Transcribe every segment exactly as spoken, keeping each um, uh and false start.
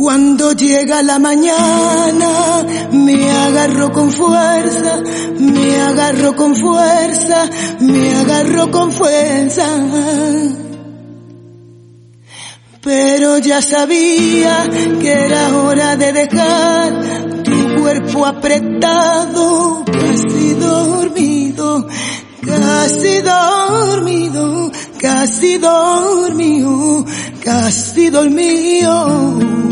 Cuando llega la mañana, me agarro con fuerza, me agarro con fuerza, me agarro con fuerza. Pero ya sabía que era hora de dejar tu cuerpo apretado, casi dormido, casi dormido, casi dormido, casi dormido.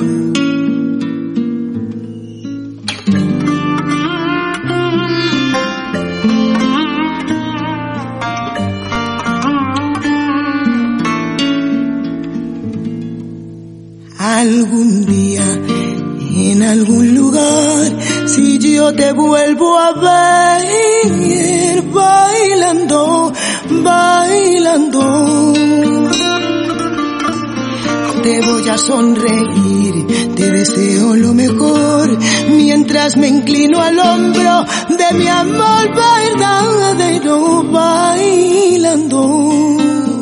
Algún día, en algún lugar, si yo te vuelvo a ver, bailando, bailando, te voy a sonreír, te deseo lo mejor, mientras me inclino al hombro de mi amor verdadero, bailando.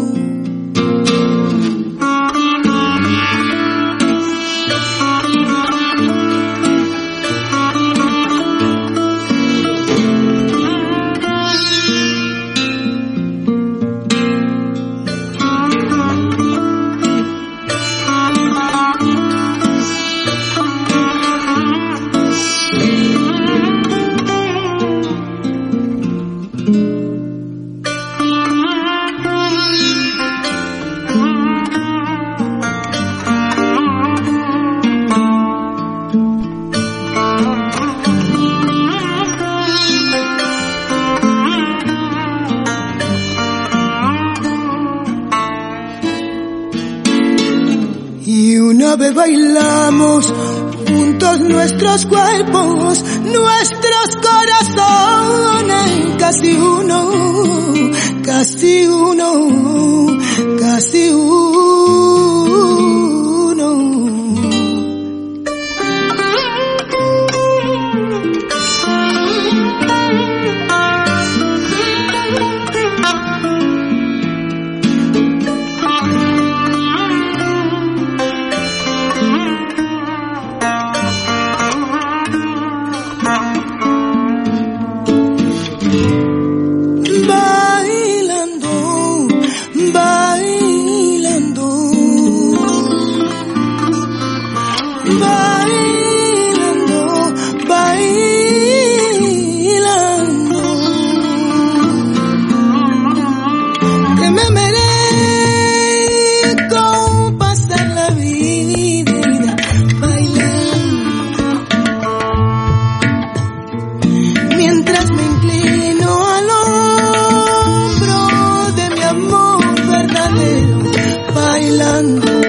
Y una vez bailamos juntos nuestros cuerpos, nuestros corazones, casi uno, casi uno, casi uno. Bailando, bailando, que me merezco pasar la vida bailando, mientras me inclino al hombro de mi amor verdadero, bailando.